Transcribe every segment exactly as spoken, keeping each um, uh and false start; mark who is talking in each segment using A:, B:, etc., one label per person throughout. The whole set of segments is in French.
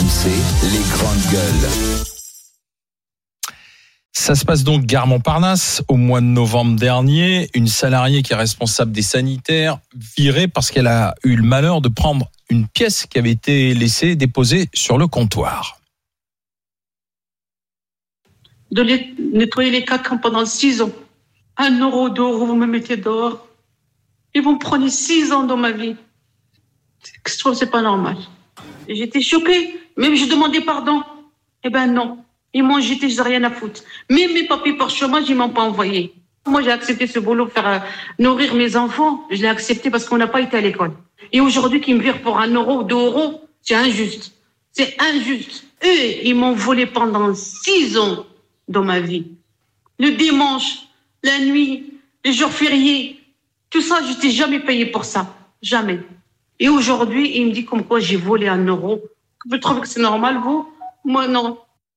A: M C, les grandes gueules.
B: Ça se passe donc gare Montparnasse au mois de novembre dernier. Une salariée qui est responsable des sanitaires virée parce qu'elle a eu le malheur de prendre une pièce qui avait été laissée déposée sur le comptoir.
C: De les, nettoyer les caca pendant six ans. Un euro, deux euros, vous me mettez dehors. Et vous me prenez six ans dans ma vie. Je trouve que c'est pas normal. Et j'étais choquée. Même je demandais pardon. Eh ben non. Ils m'ont jeté, je n'ai rien à foutre. Même mes papiers par chômage, ils m'ont pas envoyé. Moi, j'ai accepté ce boulot, faire euh, nourrir mes enfants. Je l'ai accepté parce qu'on n'a pas été à l'école. Et aujourd'hui, qu'ils me virent pour un euro, deux euros, c'est injuste. C'est injuste. Eux, ils m'ont volé pendant six ans dans ma vie. Le dimanche, la nuit, les jours fériés, tout ça, je n'étais jamais payé pour ça. Jamais. Et aujourd'hui, il me dit comme quoi j'ai volé un euro. Vous trouvez que c'est normal, vous? Moi, non.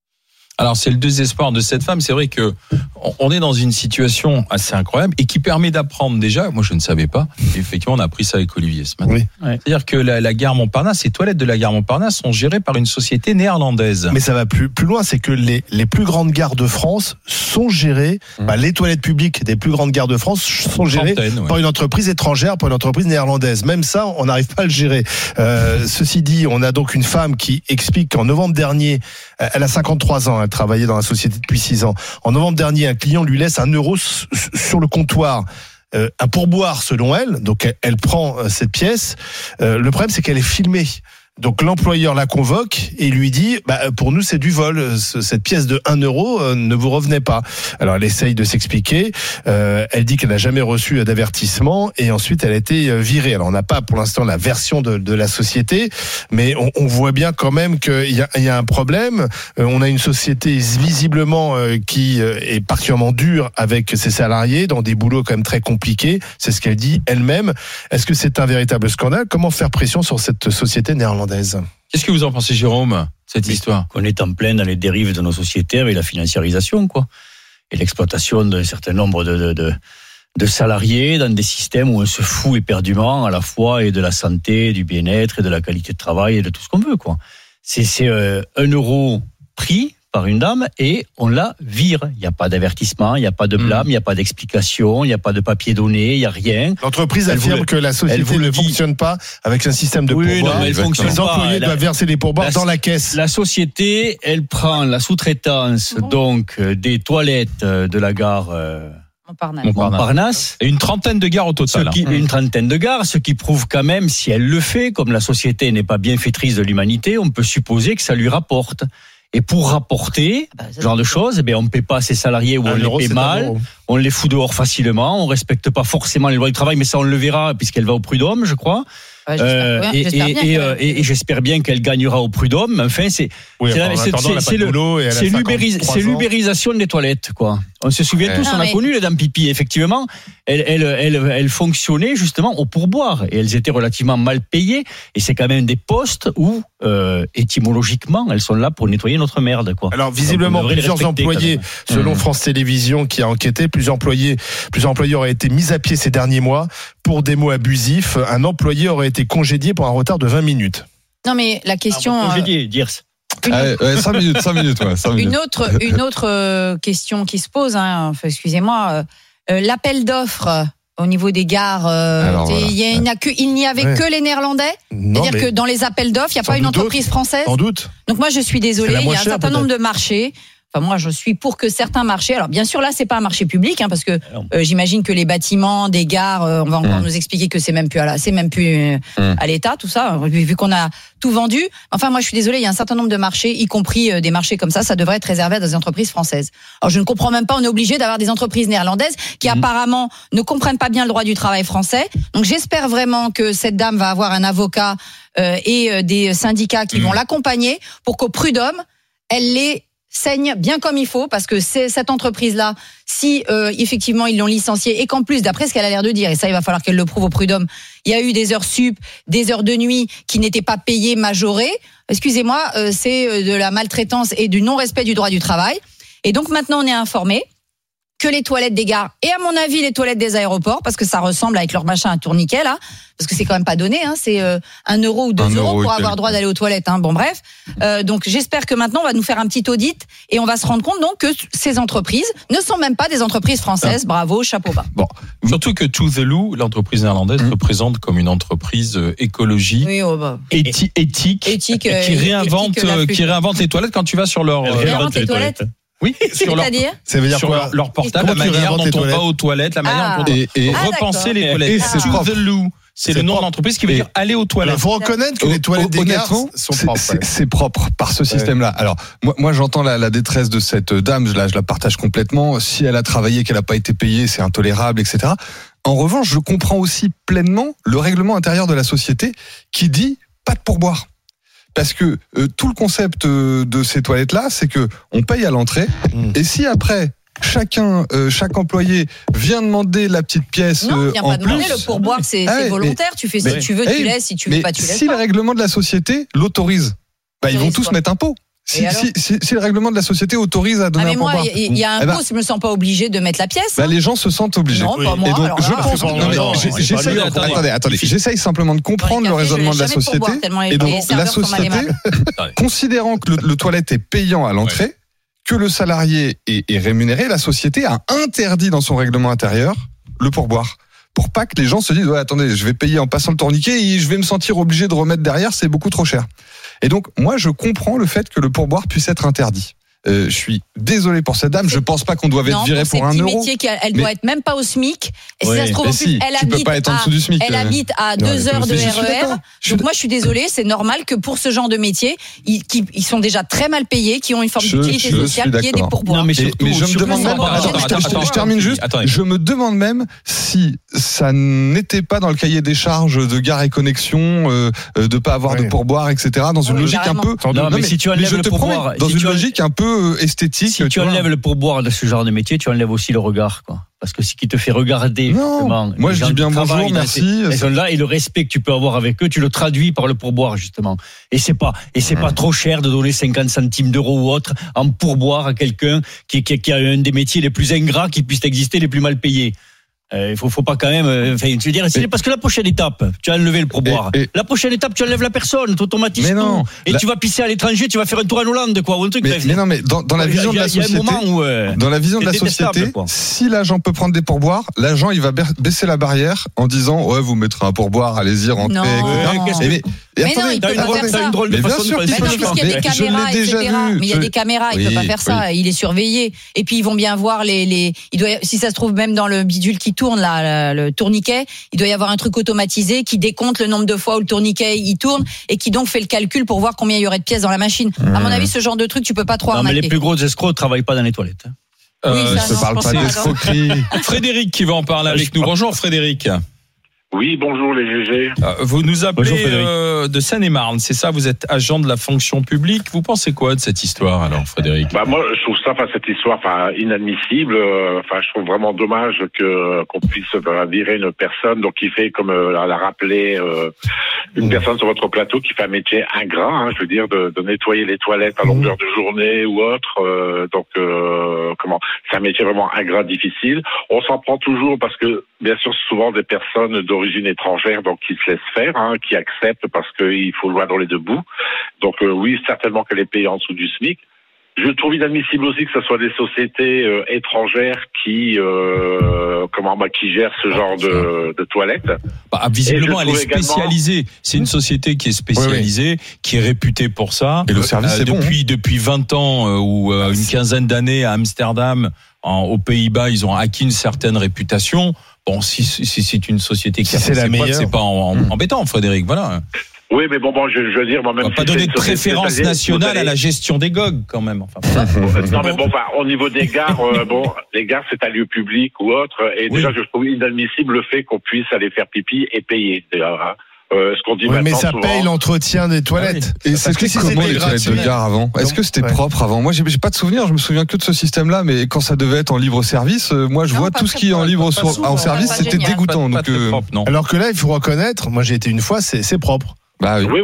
B: Alors c'est le désespoir de cette femme. C'est vrai que on est dans une situation assez incroyable et qui permet d'apprendre déjà. Moi je ne savais pas. Effectivement on a appris ça avec Olivier ce matin. Oui. Ouais. C'est-à-dire que la, la gare Montparnasse, les toilettes de la gare Montparnasse sont gérées par une société néerlandaise.
D: Mais ça va plus plus loin, c'est que les les plus grandes gares de France sont gérées. Mmh. Bah, les toilettes publiques des plus grandes gares de France sont gérées Trentaine, ouais. par une entreprise étrangère, par une entreprise néerlandaise. Même ça, on n'arrive pas à le gérer. Euh, ceci dit, on a donc une femme qui explique qu'en novembre dernier, elle a cinquante-trois ans. Elle travaillait dans la société depuis six ans. En novembre dernier, un client lui laisse un euro sur le comptoir. Euh, un pourboire selon elle. Donc elle, elle prend euh, cette pièce. Euh, le problème, c'est qu'elle est filmée. Donc l'employeur la convoque et lui dit bah, pour nous c'est du vol, cette pièce de un euro euh, ne vous revenait pas. Alors elle essaye de s'expliquer, euh, elle dit qu'elle n'a jamais reçu d'avertissement et ensuite elle a été virée. Alors on n'a pas pour l'instant la version de, de la société, mais on, on voit bien quand même qu'il y a, il y a un problème. Euh, on a une société visiblement euh, qui est particulièrement dure avec ses salariés dans des boulots quand même très compliqués, c'est ce qu'elle dit elle-même. Est-ce que c'est un véritable scandale? Comment faire pression sur cette société néerlandaise?
B: Qu'est-ce que vous en pensez, Jérôme, cette histoire?
E: On est en plein dans les dérives de nos sociétés avec la financiarisation, quoi, et l'exploitation d'un certain nombre de, de, de, de salariés dans des systèmes où on se fout éperdument à la fois et de la santé, du bien-être et de la qualité de travail et de tout ce qu'on veut, quoi. C'est, c'est euh, un euro pris par une dame et on la vire. Il n'y a pas d'avertissement, il n'y a pas de blâme, il n'y a pas d'explication, il n'y a pas de papier donné, il n'y a rien.
D: L'entreprise elle affirme que la société ne fonctionne pas avec un système de
E: oui,
D: pourboire.
E: Non, elle fonctionne
D: les employés
E: pas.
D: doivent verser les pourboires la, dans la caisse.
E: La société, elle prend la sous-traitance oh. donc des toilettes de la gare euh,
F: Montparnasse.
E: Montparnasse.
B: Et une trentaine de gares au total.
E: Qui,
B: hein.
E: Une trentaine de gares, ce qui prouve quand même, si elle le fait, comme la société n'est pas bienfaitrice de l'humanité, on peut supposer que ça lui rapporte. Et pour rapporter ah bah, ce genre de choses, eh bien, on ne paie pas ses salariés ou on les paie mal, on les fout dehors facilement, on ne respecte pas forcément les lois du travail, mais ça on le verra puisqu'elle va au prud'homme, je crois.
F: Ouais, euh, et,
E: j'espère et, bien et, euh, et, et j'espère bien qu'elle gagnera au prud'homme. Enfin, c'est
D: oui,
E: c'est,
D: enfin,
E: la, c'est, c'est, c'est, le, c'est, l'ubéris, c'est l'ubérisation des toilettes, quoi. On se souvient ouais. tous, non, on a mais... connu les dames pipi. Effectivement, elles, elles, elles, elles fonctionnaient justement au pourboire et elles étaient relativement mal payées. Et c'est quand même des postes où, euh, étymologiquement, elles sont là pour nettoyer notre merde, quoi.
D: Alors visiblement, plusieurs employés, selon mmh. France Télévisions qui a enquêté, plusieurs employés, plusieurs employés auraient été mis à pied ces derniers mois pour des mots abusifs. Un employé aurait été congédié pour un retard de vingt minutes.
F: Non mais la question...
E: Ah, congédié, dire
G: Une... Ah, ouais, cinq minutes, cinq minutes, ouais, cinq minutes.
F: Une autre, une autre euh, question qui se pose, hein, enfin, excusez-moi, euh, l'appel d'offres euh, au niveau des gares, euh, Alors, voilà. il, y a une, il n'y avait ouais. que les Néerlandais. Non, c'est-à-dire que dans les appels d'offres, il n'y a pas une entreprise française.
D: Sans doute.
F: Donc moi, je suis désolée, il y a un certain nombre de marchés. Enfin, moi, je suis pour que certains marchés. Alors, bien sûr, là, c'est pas un marché public, hein, parce que euh, j'imagine que les bâtiments, des gares, euh, on va encore mmh. nous expliquer que c'est même plus à la, c'est même plus euh, mmh. à l'État, tout ça, vu qu'on a tout vendu. Enfin, moi, je suis désolée, il y a un certain nombre de marchés, y compris euh, des marchés comme ça, ça devrait être réservé à des entreprises françaises. Alors, je ne comprends même pas, on est obligé d'avoir des entreprises néerlandaises qui mmh. apparemment ne comprennent pas bien le droit du travail français. Donc, j'espère vraiment que cette dame va avoir un avocat euh, et euh, des syndicats qui mmh. vont l'accompagner pour qu'au prud'homme, elle les saigne bien comme il faut, parce que c'est cette entreprise-là, si euh, effectivement ils l'ont licenciée et qu'en plus, d'après ce qu'elle a l'air de dire, et ça il va falloir qu'elle le prouve au prud'homme, il y a eu des heures sup, des heures de nuit qui n'étaient pas payées, majorées, excusez-moi, euh, c'est de la maltraitance et du non-respect du droit du travail. Et donc maintenant on est informé que les toilettes des gares et à mon avis les toilettes des aéroports parce que ça ressemble avec leur machin à tourniquet là. Parce que c'est quand même pas donné, hein, c'est euh, un euro ou deux euros euro pour avoir droit d'aller aux toilettes. Hein. Bon bref, euh, donc j'espère que maintenant on va nous faire un petit audit et on va se rendre compte donc que ces entreprises ne sont même pas des entreprises françaises. Ah. Bravo, chapeau bas.
B: Bon, surtout que To The Loo, l'entreprise néerlandaise, mmh. représente comme une entreprise écologique, oui, oh bah. éthi- éthique, éthique qui euh, réinvente, éthique qui réinvente les toilettes quand tu vas sur leur.
F: Elle euh, réinvente les toilettes. toilettes.
B: Oui, sur leur,
D: ça veut dire
B: sur
D: quoi
B: leur, leur portable, la manière dont on va aux toilettes, la manière dont on va repenser les toilettes. Et c'est To The Loo. C'est, c'est le nom propre. De l'entreprise qui veut dire aller aux toilettes.
D: Il faut reconnaître que les toilettes des gares sont propres.
G: C'est, c'est propre par ce système-là. Alors, moi, moi j'entends la, la détresse de cette dame, je la, je la partage complètement. Si elle a travaillé, qu'elle n'a pas été payée, c'est intolérable, et cetera. En revanche, je comprends aussi pleinement le règlement intérieur de la société qui dit pas de pourboire. Parce que euh, tout le concept euh, de ces toilettes-là, c'est que on paye à l'entrée, mmh. et si après chacun, euh, chaque employé vient demander la petite pièce
F: non,
G: euh,
F: vient
G: en
F: pas
G: plus.
F: Demander, le pourboire, c'est,
G: ah,
F: c'est volontaire. Mais, tu fais si mais, tu veux, tu laisses. Si tu veux pas, tu laisses.
G: Si
F: pas.
G: le règlement de la société l'autorise, bah, ils vont tous quoi. Mettre un pot. Si, si, si, si le règlement de la société autorise à donner ah mais un moi, pourboire,
F: il y, y a un
G: eh
F: pot,
G: ben,
F: je me sens pas obligé de mettre la pièce.
G: Bah
F: hein.
G: Les gens se sentent obligés.
F: Non, pas moi.
G: Et donc,
F: alors
G: je
F: là,
G: pense.
F: non,
G: Non, mais
F: non,
G: j'essaye. Attendez, attendez. J'essaye simplement de comprendre le raisonnement de la société. Et donc, la société, considérant que le toilette est payant à l'entrée, que le salarié est, est rémunéré, la société a interdit dans son règlement intérieur le pourboire. Pour pas que les gens se disent ouais, attendez, je vais payer en passant le tourniquet et je vais me sentir obligé de remettre derrière, c'est beaucoup trop cher. Et donc, moi, je comprends le fait que le pourboire puisse être interdit. Euh, je suis désolé pour cette dame. Je pense pas qu'on doive être viré pour, pour un euro.
F: Métier elle doit être même pas au SMIC. Et
G: oui,
F: si ça se trouve, en plus,
G: si,
F: elle
G: tu
F: habite
G: peux pas être en
F: à,
G: dessous du SMIC.
F: Elle habite à non, deux heures de R E R. Donc moi, je suis désolée. C'est normal que pour ce genre de métier, ils, qui, ils sont déjà très mal payés, qui ont une forme je, d'utilité je sociale, qui est des pourboires.
G: Non, mais, surtout, mais je me demande même. Attends, attends, attends, je termine juste. Attendez. Je me demande même si ça n'était pas dans le cahier des charges de Gare et Connexion euh, de pas avoir de pourboire, et cetera. Dans une logique un peu.
E: Non, mais si tu enlèves le pourboire,
G: dans une logique un peu esthétique.
E: Si tu enlèves le pourboire de ce genre de métier, tu enlèves aussi le regard, quoi. Parce que ce qui te fait regarder,
G: non, moi je dis bien bonjour, merci.
E: Ils sont là et le respect que tu peux avoir avec eux, tu le traduis par le pourboire justement. Et c'est pas et c'est mmh. pas trop cher de donner cinquante centimes d'euros ou autre en pourboire à quelqu'un qui, qui, qui a un des métiers les plus ingrats qui puissent exister, les plus mal payés. Il euh, faut, faut pas quand même. Enfin, tu veux dire, c'est parce que la prochaine étape, tu as enlevé le pourboire. Et, et, la prochaine étape, tu enlèves la personne, tu automatises tout. Et la... tu vas pisser à l'étranger, tu vas faire un tour en Hollande, quoi, ou un truc.
G: Mais, mais non, mais dans, dans la vision de la société, où, euh, dans la vision de la société, si l'agent peut prendre des pourboires, l'agent il va baisser la barrière en disant ouais, vous mettrez un pourboire, allez-y, rentrez.
F: Non.
G: Et cetera.
F: Et, mais, mais non, il peut pas faire ça.
E: Une drôle de façon de
F: penser. Puisqu'il y a des caméras, et cetera. Mais il y a des caméras, il peut pas faire ça. Il est surveillé. Et puis ils vont bien voir les, les. Il doit, si ça se trouve même dans le bidule qui tourne là, le tourniquet, il doit y avoir un truc automatisé qui décompte le nombre de fois où le tourniquet il tourne et qui donc fait le calcul pour voir combien il y aurait de pièces dans la machine. Mmh. À mon avis, ce genre de truc, tu peux pas trop arnaquer.
E: Mais les plus gros escrocs travaillent pas dans les toilettes.
F: Euh, oui, ça,
G: je ne parle pas d'escroquerie.
B: Frédéric qui va en parler avec nous. Bonjour Frédéric.
H: Oui, bonjour les G G.
B: Vous nous appelez bonjour, euh, de Seine-et-Marne, c'est ça? Vous êtes agent de la fonction publique. Vous pensez quoi de cette histoire alors, Frédéric?
H: Bah moi, je trouve ça, enfin cette histoire, enfin inadmissible. Enfin, je trouve vraiment dommage que qu'on puisse euh, virer une personne, donc qui fait comme euh, l'a rappelé euh, une mmh. personne sur votre plateau qui fait un métier ingrat, hein, je veux dire de, de nettoyer les toilettes à longueur de journée ou autre. Euh, donc euh, comment? C'est un métier vraiment ingrat, difficile. On s'en prend toujours parce que bien sûr, souvent des personnes d'origine étrangère, donc qui se laissent faire, hein, qui acceptent parce qu'il faut le joindre les deux bouts. Donc euh, oui, certainement qu'elle est payée en dessous du SMIC. Je trouve inadmissible aussi que ce soit des sociétés euh, étrangères qui, euh, comment, bah, qui gèrent ce genre de, de toilettes.
B: Bah, visiblement, elle est spécialisée. Également... C'est une société qui est spécialisée, oui, oui. qui est réputée pour ça.
G: Et le service euh, est
B: depuis,
G: bon. Hein.
B: Depuis vingt ans euh, ou euh, une quinzaine d'années à Amsterdam, en, aux Pays-Bas, ils ont acquis une certaine réputation. Bon, si, si c'est une société qui
D: si
B: a
D: c'est la meilleure,
B: c'est pas en, en, mmh. embêtant, Frédéric. Voilà.
H: Oui, mais bon, bon, je, je veux dire, moi-même.
B: On va pas donner de préférence nationale à la gestion des G O G, quand même. Enfin,
H: non, mais bon, enfin, au niveau des gares, euh, bon, les gares, c'est un lieu public ou autre, et oui. déjà, je trouve inadmissible le fait qu'on puisse aller faire pipi et payer. D'ailleurs, hein. Euh, ce qu'on dit
D: ouais, mais ça
H: souvent,
D: paye l'entretien des toilettes.
G: Ah oui. Et c'est que si comment les toilettes de gare avant? Est-ce que c'était ouais. propre avant? Moi, j'ai, j'ai pas de souvenir. Je me souviens que de ce système-là, mais quand ça devait être en libre service, euh, moi, je non, vois tout ce qui est en libre so- souvent, en service, c'était génial. dégoûtant.
B: Pas,
G: donc,
B: pas euh... propre, non.
D: Alors que là, il faut reconnaître. Moi, j'ai été une fois, c'est, c'est propre.
G: Bah oui.
H: Oui, oui.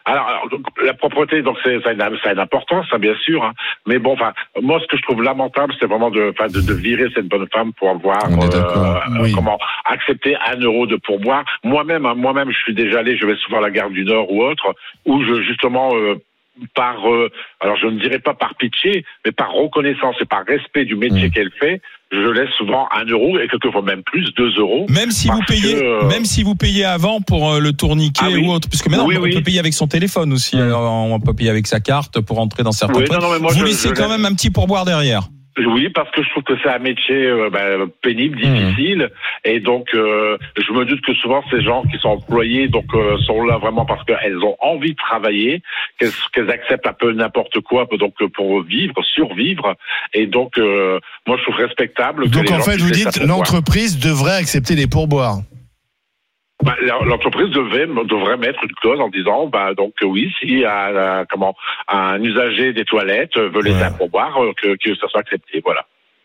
H: Alors, alors donc, la propreté, donc c'est ça a, une, ça a une importance, ça, bien sûr. Hein. Mais bon, enfin, moi, ce que je trouve lamentable, c'est vraiment de, enfin, de, de virer cette bonne femme pour avoir euh, oui. comment accepter un euro de pourboire. Moi-même, hein, moi-même, je suis déjà allé, je vais souvent à la gare du Nord ou autre, où je justement euh, par, euh, alors je ne dirais pas par pitié, mais par reconnaissance et par respect du métier mmh. qu'elle fait. Je laisse souvent un euro et quelquefois même plus, deux euros.
B: Même si vous payez, que, euh... même si vous payez avant pour euh, le tourniquet ah, oui. ou autre, puisque maintenant oui, on, oui. on peut payer avec son téléphone aussi. Mmh. Alors, on peut payer avec sa carte pour entrer dans certains
H: oui,
B: trucs.
H: Non, non, moi,
B: vous
H: je,
B: laissez
H: je
B: quand
H: laisse...
B: même un petit pourboire derrière.
H: Oui, parce que je trouve que c'est un métier euh, ben, pénible, difficile, mmh. et donc euh, je me doute que souvent ces gens qui sont employés donc euh, sont là vraiment parce qu'elles ont envie de travailler, qu'elles, qu'elles acceptent un peu n'importe quoi donc pour vivre, survivre, et donc euh, moi je trouve respectable.
D: Donc en fait, vous dites l'entreprise devrait accepter les pourboires.
H: Bah, l'entreprise devait, devrait mettre une clause en disant, bah, donc oui, si euh, comment un usager des toilettes veut laisser ouais. un pourboire, que, que ça soit accepté, voilà.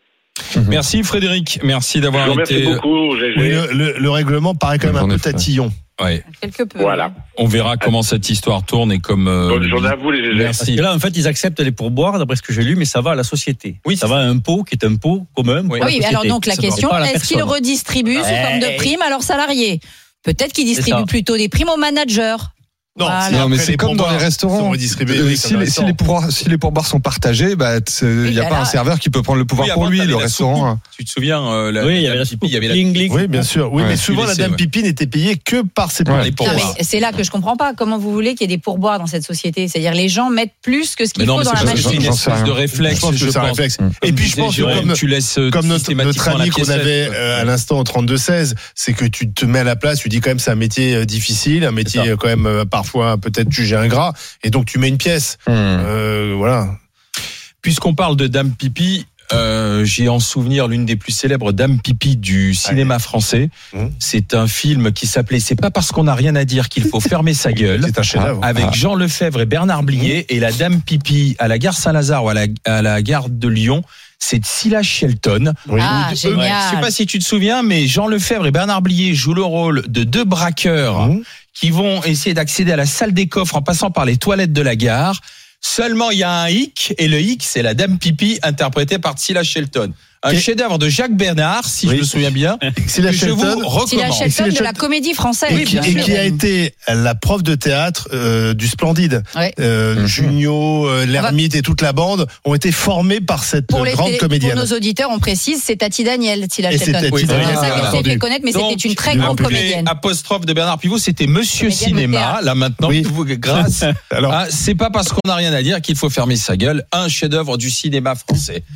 B: Merci Frédéric, merci d'avoir
H: Je
B: été.
H: Merci beaucoup. G G.
D: Oui, le, le, le règlement paraît quand même un peu tatillon.
B: Ouais.
F: Quelque peu.
H: Voilà.
B: On verra comment cette histoire tourne et comme. Euh,
H: Bonne journée à vous les G G.
E: Merci. Parce que là, en fait, ils acceptent les pourboires, d'après ce que j'ai lu, mais ça va à la société. Oui, ça va à un pot qui est un pot commun.
F: Oui, oui alors donc la ça question, est-ce qu'ils redistribuent sous forme de primes à leurs salariés? Peut-être qu'ils distribuent plutôt des primes aux managers.
G: Non, voilà. non mais c'est comme dans les restaurants. Euh, si, les, si, les pourboires, si les pourboires sont partagés, bah, il n'y a bah pas là, un serveur qui peut prendre le pouvoir oui, pour lui, le restaurant.
B: Tu te souviens euh, la,
E: Oui, il y avait la pipi, il y avait la
D: Oui, bien sûr. Oui, ouais, mais souvent la dame pipi n'était payée que par ses pourboires.
F: Ouais. C'est là que je comprends pas. Comment vous voulez qu'il y ait des pourboires dans cette société? C'est-à-dire les gens mettent plus que ce qu'il faut dans la machine.
B: C'est une espèce de réflexe.
D: Je pense que c'est un réflexe. Et puis je pense que comme notre ami qu'on avait à l'instant au trente-deux seize, c'est que tu te mets à la place, tu dis quand même c'est un métier difficile, un métier quand même parfois peut-être jugé ingrat, et donc tu mets une pièce. Mmh. Euh, voilà.
B: Puisqu'on parle de Dame Pipi, euh, j'ai en souvenir l'une des plus célèbres Dames Pipi du cinéma français. Mmh. C'est un film qui s'appelait C'est pas parce qu'on n'a rien à dire qu'il faut fermer sa gueule.
D: C'est un chef-d'œuvre.
B: Avec ah. Jean Lefebvre et Bernard Blier. Mmh. Et la Dame Pipi à la gare Saint-Lazare ou à la, à la gare de Lyon, c'est Silas Shelton.
F: Oui. Ah, de, génial.
B: Euh, je sais pas si tu te souviens, mais Jean Lefebvre et Bernard Blier jouent le rôle de deux braqueurs mmh. qui vont essayer d'accéder à la salle des coffres en passant par les toilettes de la gare. Seulement, il y a un hic, et le hic, c'est la Dame Pipi, interprétée par Silas Shelton. Un et... chef-d'œuvre de Jacques Bernard, si oui. je me souviens bien.
D: Silas Shelton,
F: Silas Shelton de la comédie française.
D: Et, qui, et qui a été la prof de théâtre euh, du Splendide. Ouais. Euh, mm-hmm. Junio, euh, l'Ermite et toute la bande ont été formés par cette pour grande télé, comédienne.
F: Pour nos auditeurs, on précise, c'est Tati Daniel, Silas Shelton.
D: C'est oui,
F: ça qu'elle s'est fait connaître, mais donc, c'était une très grande comédienne.
B: Apostrophe de Bernard Pivot, c'était Monsieur Cinéma. Là maintenant, oui. grâce. Alors, ah, c'est pas parce qu'on n'a rien à dire qu'il faut fermer sa gueule. Un chef-d'œuvre du cinéma français.